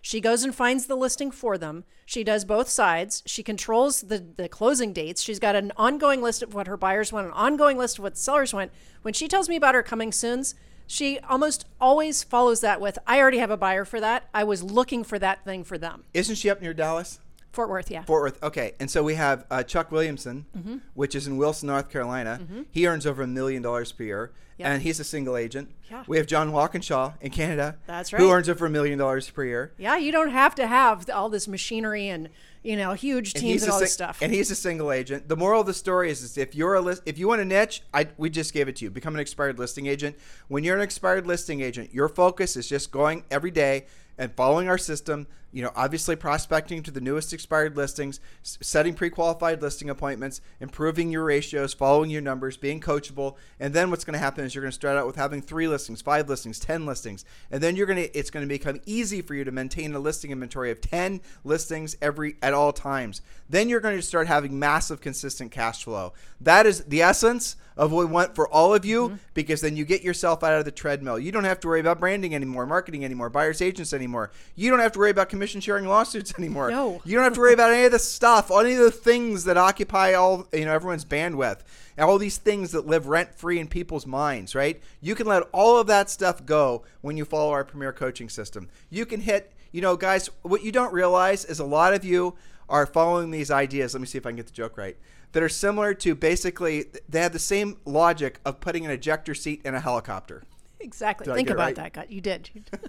She goes and finds the listing for them. She does both sides. She controls the, the closing dates. She's got an ongoing list of what her buyers want, an ongoing list of what sellers want. When she tells me about her coming soons, she almost always follows that with, I already have a buyer for that. I was looking for that thing for them. Isn't she up near Dallas? Fort Worth, yeah. Fort Worth, okay. And so we have uh, Chuck Williamson, mm-hmm. which is in Wilson, North Carolina. Mm-hmm. He earns over a million dollars per year, yep. and he's a single agent. Yeah. We have John Walkinshaw in Canada. That's right. Who earns over a million dollars per year. Yeah, you don't have to have all this machinery and, you know, huge teams and, and all si- this stuff. And he's a single agent. The moral of the story is, is if you're a list, if you want a niche, I we just gave it to you. Become an expired listing agent. When you're an expired listing agent, your focus is just going every day and following our system, you know, obviously prospecting to the newest expired listings, s- setting pre-qualified listing appointments, improving your ratios, following your numbers, being coachable. And then what's going to happen is you're going to start out with having three listings, five listings, ten listings. And then you're going to, it's going to become easy for you to maintain a listing inventory of ten listings every, at all times. Then you're going to start having massive consistent cash flow. That is the essence of what we want for all of you, mm-hmm. because then you get yourself out of the treadmill. You don't have to worry about branding anymore, marketing anymore, buyers agents anymore. You don't have to worry about commission sharing lawsuits anymore. No. You don't have to worry about any of the stuff, any of the things that occupy all, you know, everyone's bandwidth, and all these things that live rent free in people's minds, right? You can let all of that stuff go when you follow our Premier Coaching System. You can hit, you know, guys, what you don't realize is a lot of you are following these ideas. Let me see if I can get the joke right. That are similar to, basically, they have the same logic of putting an ejector seat in a helicopter. Exactly. Did Think about right? that, God. You did.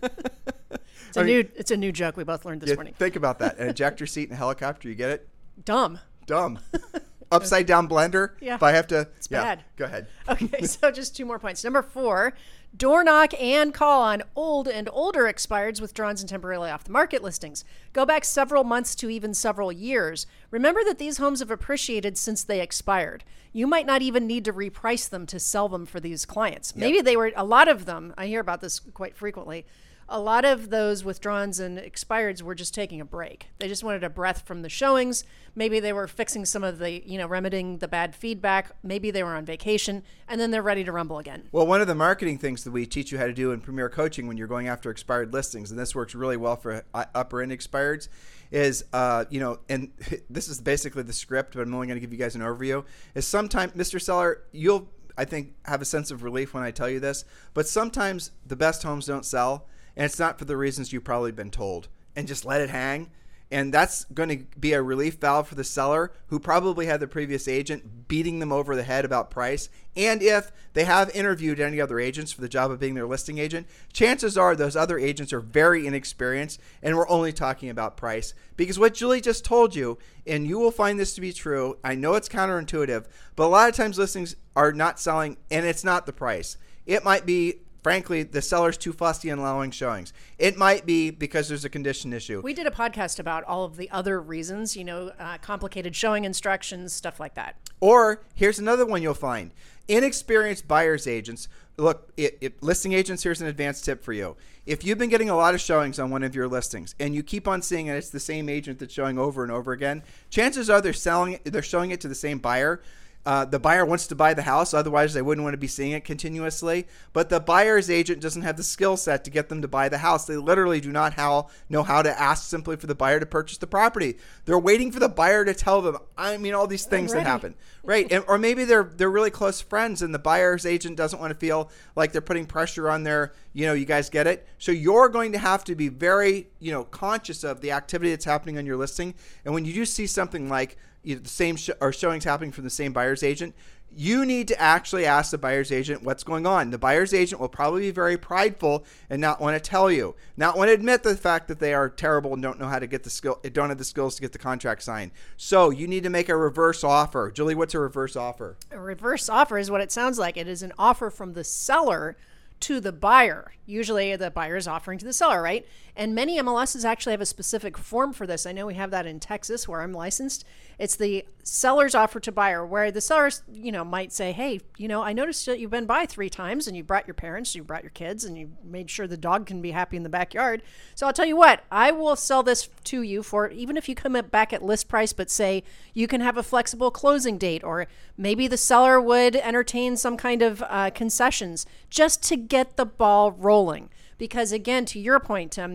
It's a I mean, new. It's a new joke we both learned this yeah, morning. Think about that. An ejector seat in a helicopter. You get it? Dumb. Dumb. Upside down blender. Yeah. If I have to. It's yeah, bad. Go ahead. Okay, so just two more points. Number four, door knock and call on old and older expireds withdrawn and temporarily off the market listings. Go back several months to even several years. Remember that these homes have appreciated since they expired. You might not even need to reprice them to sell them for these clients. Yep. Maybe they were, a lot of them, I hear about this quite frequently, a lot of those withdrawns and expireds were just taking a break. They just wanted a breath from the showings. Maybe they were fixing some of the, you know, remedying the bad feedback. Maybe they were on vacation, and then they're ready to rumble again. Well, one of the marketing things that we teach you how to do in Premier Coaching when you're going after expired listings, and this works really well for upper end expireds, is, uh, you know, and this is basically the script, but I'm only going to give you guys an overview, is sometimes, Mister Seller, you'll, I think, have a sense of relief when I tell you this, but sometimes the best homes don't sell. And it's not for the reasons you've probably been told. And just let it hang. And that's going to be a relief valve for the seller who probably had the previous agent beating them over the head about price. And if they have interviewed any other agents for the job of being their listing agent, chances are those other agents are very inexperienced and we're only talking about price. Because what Julie just told you, and you will find this to be true, I know it's counterintuitive, but a lot of times listings are not selling and it's not the price. It might be, frankly, the seller's too fussy in allowing showings. It might be because there's a condition issue. We did a podcast about all of the other reasons, you know, uh, complicated showing instructions, stuff like that. Or here's another one you'll find. Inexperienced buyer's agents. Look, it, it, listing agents, here's an advanced tip for you. If you've been getting a lot of showings on one of your listings and you keep on seeing it, it's the same agent that's showing over and over again, chances are they're selling, they're showing it to the same buyer. Uh, the buyer wants to buy the house, otherwise they wouldn't want to be seeing it continuously. But the buyer's agent doesn't have the skill set to get them to buy the house. They literally do not how, know how to ask simply for the buyer to purchase the property. They're waiting for the buyer to tell them, I mean, all these things that happen. Right. And, or maybe they're they're really close friends and the buyer's agent doesn't want to feel like they're putting pressure on their, you know, you guys get it? So you're going to have to be very, you know, conscious of the activity that's happening on your listing. And when you do see something like, you know, the same sh- or showings happening from the same buyer's agent, you need to actually ask the buyer's agent what's going on. The buyer's agent will probably be very prideful and not want to tell you, not want to admit the fact that they are terrible and don't know how to get the skill, don't have the skills to get the contract signed. So you need to make a reverse offer. Julie, what's a reverse offer? A reverse offer is what it sounds like. It is an offer from the seller to the buyer. Usually the buyer is offering to the seller, right? And many M L Ss actually have a specific form for this. I know we have that in Texas where I'm licensed. It's the seller's offer to buyer, where the sellers, you know, might say, hey, you know, I noticed that you've been by three times and you brought your parents, you brought your kids, and you made sure the dog can be happy in the backyard. So I'll tell you what, I will sell this to you for, even if you come back at list price, but say you can have a flexible closing date, or maybe the seller would entertain some kind of uh, concessions just to get the ball rolling. Because again, to your point, Tim,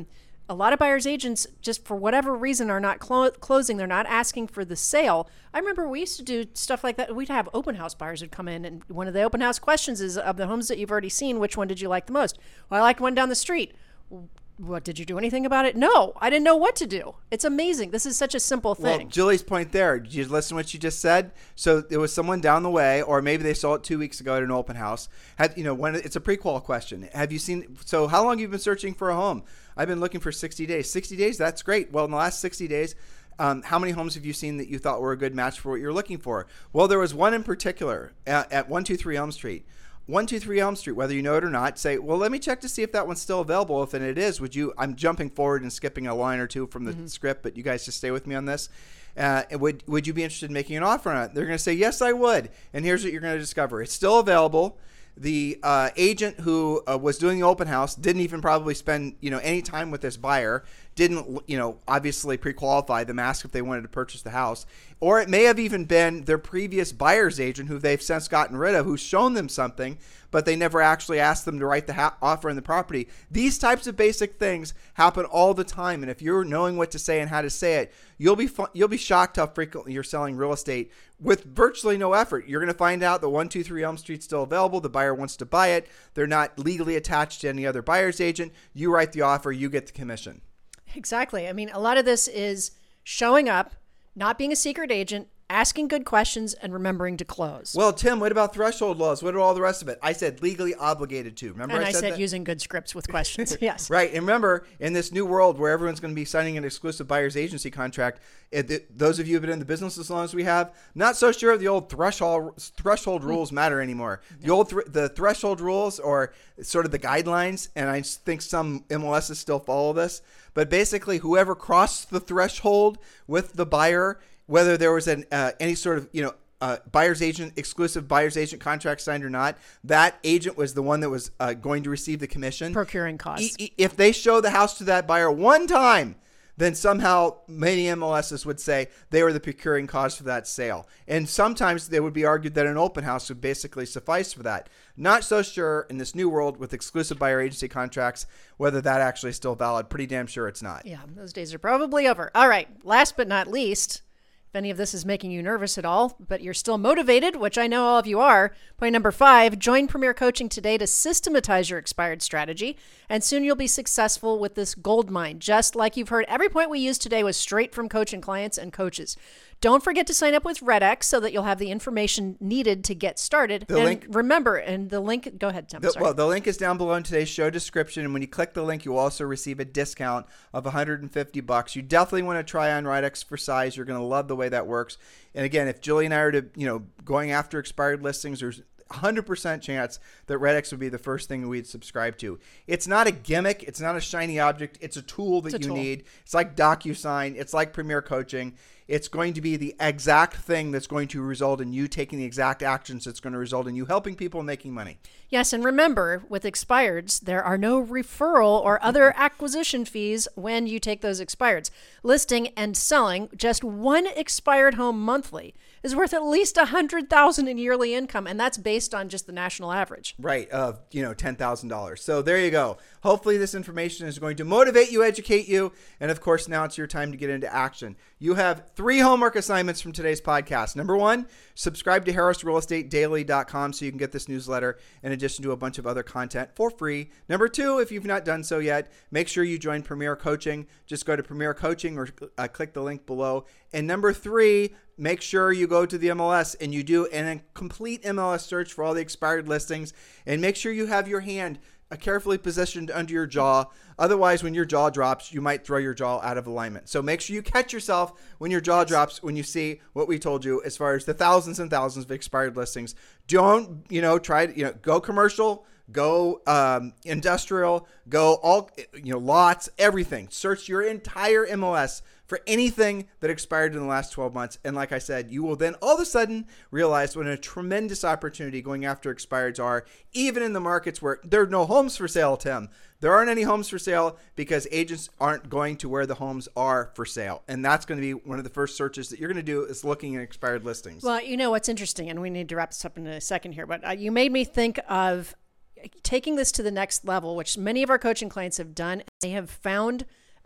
a lot of buyers agents, just for whatever reason, are not clo- closing. They're not asking for the sale. I remember we used to do stuff like that. We'd have open house buyers would come in, and one of the open house questions is, of the homes that you've already seen, which one did you like the most? Well, I liked one down the street. What, did you do anything about it? No, I didn't know what to do. It's amazing. This is such a simple thing. Well, Julie's point there, did you listen to what you just said? So there was someone down the way, or maybe they saw it two weeks ago at an open house. Had, you know, when it's a pre-qual question. Have you seen, so how long have you been searching for a home? I've been looking for sixty days. sixty days, that's great. Well, in the last sixty days, um, how many homes have you seen that you thought were a good match for what you're looking for? Well, there was one in particular at, at one two three Elm Street. one two three Elm Street, whether you know it or not, say, well, let me check to see if that one's still available. If it is, would you, I'm jumping forward and skipping a line or two from the mm-hmm. script, but you guys just stay with me on this. Uh, would, would you be interested in making an offer on it? They're going to say, yes, I would. And here's what you're going to discover. It's still available. The uh, agent who uh, was doing the open house didn't even probably spend, you know, any time with this buyer, didn't, you know, obviously pre-qualify them, ask if they wanted to purchase the house. Or it may have even been their previous buyer's agent who they've since gotten rid of, who's shown them something, but they never actually asked them to write the ha- offer in the property. These types of basic things happen all the time. And if you're knowing what to say and how to say it, you'll be fu- you'll be shocked how frequently you're selling real estate with virtually no effort. You're going to find out that one two three Elm Street's still available. The buyer wants to buy it. They're not legally attached to any other buyer's agent. You write the offer, you get the commission. Exactly. I mean, a lot of this is showing up, not being a secret agent, asking good questions, and remembering to close. Well, Tim, what about threshold laws? What are all the rest of it? I said legally obligated to. Remember and I I said, said that? using good scripts with questions. Yes. Right. And remember, in this new world where everyone's going to be signing an exclusive buyer's agency contract, it, it, those of you who have been in the business as long as we have, not so sure the old threshold threshold rules matter anymore. The No. old th- the threshold rules are sort of the guidelines, and I think some M L Ss still follow this. But basically, whoever crossed the threshold with the buyer, whether there was an uh, any sort of, you know, uh, buyer's agent, exclusive buyer's agent contract signed or not, that agent was the one that was uh, going to receive the commission. Procuring costs. E- e- if they show the house to that buyer one time, then somehow many M L Ss would say they were the procuring cause for that sale. And sometimes they would be argued that an open house would basically suffice for that. Not so sure in this new world with exclusive buyer agency contracts whether that actually is still valid. Pretty damn sure it's not. Yeah, those days are probably over. All right, last but not least, if any of this is making you nervous at all, but you're still motivated, which I know all of you are, point number five, join Premier Coaching today to systematize your expired strategy, and soon you'll be successful with this gold mine. Just like you've heard, every point we used today was straight from coaching clients and coaches. Don't forget to sign up with RedX so that you'll have the information needed to get started. The and link, remember, and the link, go ahead, Tim. The, sorry. well, the link is down below in today's show description, and when you click the link, you'll also receive a discount of one hundred fifty bucks. You definitely want to try on RedX for size. You're going to love the way that works. And again, if Julie and I are to, you know, going after expired listings, there's one hundred percent chance that RedX would be the first thing we'd subscribe to. It's not a gimmick. It's not a shiny object. It's a tool that It's a you tool. need. It's like DocuSign. It's like Premier Coaching. It's going to be the exact thing that's going to result in you taking the exact actions that's going to result in you helping people making money. Yes, and remember, with expireds, there are no referral or other acquisition fees when you take those expireds. Listing and selling just one expired home monthly is worth at least one hundred thousand dollars in yearly income, and that's based on just the national average. Right, of, you know, ten thousand dollars. So there you go. Hopefully this information is going to motivate you, educate you, and of course now it's your time to get into action. You have three homework assignments from today's podcast. Number one, subscribe to Harris Real Estate Daily dot com so you can get this newsletter in addition to a bunch of other content for free. Number two, if you've not done so yet, make sure you join Premier Coaching. Just go to Premier Coaching or uh, click the link below. And number three, make sure you go to the M L S and you do a complete M L S search for all the expired listings, and make sure you have your hand uh, carefully positioned under your jaw. Otherwise, when your jaw drops, you might throw your jaw out of alignment. So make sure you catch yourself when your jaw drops when you see what we told you as far as the thousands and thousands of expired listings. Don't, you know, try to, you know, go commercial, go um, industrial, go all, you know, lots, everything. Search your entire M L S for anything that expired in the last twelve months. And like I said, you will then all of a sudden realize what a tremendous opportunity going after expireds are, even in the markets where there are no homes for sale, Tim. There aren't any homes for sale because agents aren't going to where the homes are for sale. And that's going to be one of the first searches that you're going to do is looking at expired listings. Well, you know what's interesting, and we need to wrap this up in a second here, but uh, you made me think of taking this to the next level, which many of our coaching clients have done. They have found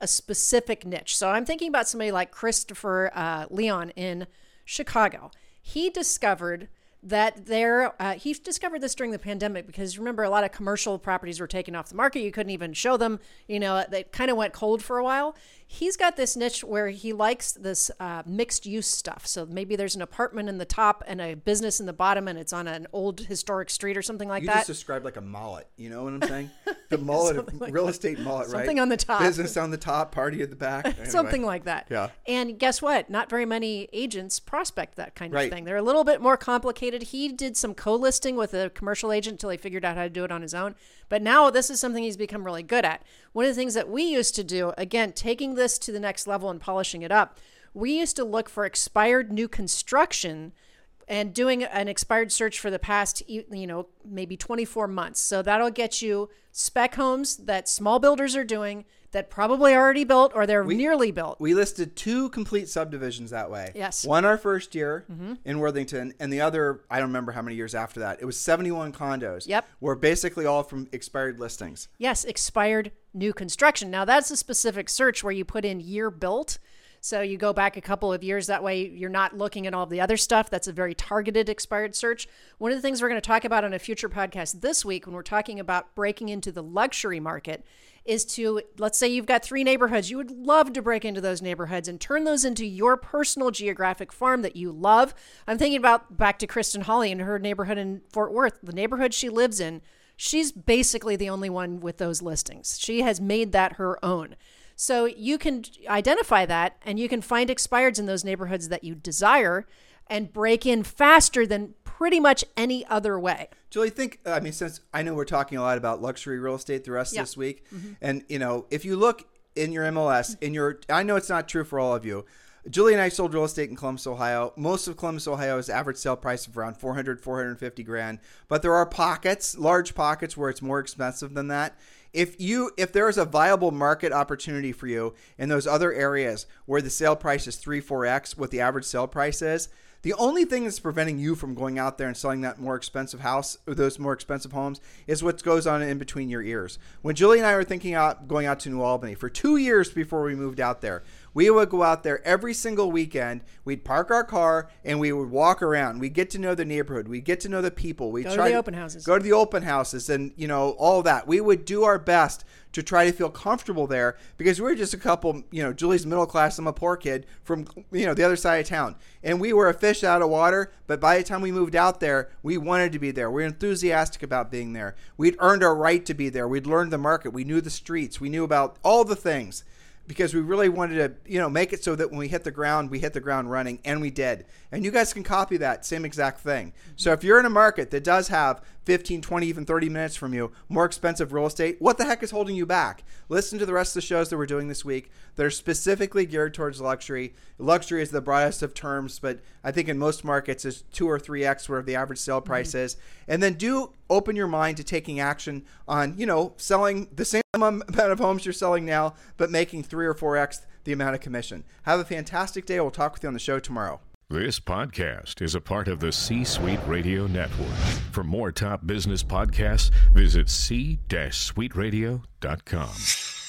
a specific niche. So I'm thinking about somebody like Christopher uh, Leon in Chicago. He discovered that there, uh, he discovered this during the pandemic because remember, a lot of commercial properties were taken off the market. You couldn't even show them. You know, they kind of went cold for a while. He's got this niche where he likes this uh, mixed use stuff. So maybe there's an apartment in the top and a business in the bottom, and it's on an old historic street or something like you that. You just described like a mullet. You know what I'm saying? The mullet, like real that. estate mullet, right? Something on the top. Business on the top, party at the back. Anyway. Something like that. Yeah. And guess what? Not very many agents prospect that kind of Right. thing. They're a little bit more complicated. He did some co-listing with a commercial agent until he figured out how to do it on his own. But now this is something he's become really good at. One of the things that we used to do, again, taking this to the next level and polishing it up, we used to look for expired new construction and doing an expired search for the past, you know, maybe twenty-four months. So that'll get you spec homes that small builders are doing that probably already built or they're We- nearly built. We listed two complete subdivisions that way. Yes. One our first year Mm-hmm. in Worthington, and the other, I don't remember how many years after that. It was seventy-one condos. Yep. Were basically all from expired listings. Yes, expired new construction. Now that's a specific search where you put in year built. So you go back a couple of years. That way you're not looking at all the other stuff. That's a very targeted expired search. One of the things we're going to talk about on a future podcast this week when we're talking about breaking into the luxury market is to, let's say you've got three neighborhoods. You would love to break into those neighborhoods and turn those into your personal geographic farm that you love. I'm thinking about back to Kristen Hawley and her neighborhood in Fort Worth, the neighborhood she lives in. She's basically the only one with those listings. She has made that her own. So you can identify that and you can find expireds in those neighborhoods that you desire and break in faster than pretty much any other way. Julie, think, I mean, since I know we're talking a lot about luxury real estate the rest Yeah. of this week, and, you know, if you look in your M L S, in your, I know it's not true for all of you. Julie and I sold real estate in Columbus, Ohio. Most of Columbus, Ohio's average sale price of around four hundred, four hundred fifty grand. But there are pockets, large pockets, where it's more expensive than that. If you, if there is a viable market opportunity for you in those other areas where the sale price is three, four X what the average sale price is, the only thing that's preventing you from going out there and selling that more expensive house or those more expensive homes is what goes on in between your ears. When Julie and I were thinking out going out to New Albany for two years before we moved out there, we would go out there every single weekend. We'd park our car and we would walk around. We'd get to know the neighborhood. We'd get to know the people. We'd Go try to the open houses. Go to the open houses and, you know, all that. We would do our best to try to feel comfortable there because we were just a couple, you know, Julie's middle class. I'm a poor kid from, you know, the other side of town. And we were a fish out of water. But by the time we moved out there, we wanted to be there. We were enthusiastic about being there. We'd earned our right to be there. We'd learned the market. We knew the streets. We knew about all the things. Because we really wanted to, you know, make it so that when we hit the ground, we hit the ground running, and we did. And you guys can copy that same exact thing. So if you're in a market that does have fifteen, twenty, even thirty minutes from you, more expensive real estate, what the heck is holding you back? Listen to the rest of the shows that we're doing this week. They're specifically geared towards luxury. Luxury is the broadest of terms, but I think in most markets is two or three X where the average sale price mm-hmm. is. And then do open your mind to taking action on, you know, selling the same amount of homes you're selling now, but making three or four X the amount of commission. Have a fantastic day. We'll talk with you on the show tomorrow. This podcast is a part of the C-Suite Radio Network. For more top business podcasts, visit c suite radio dot com.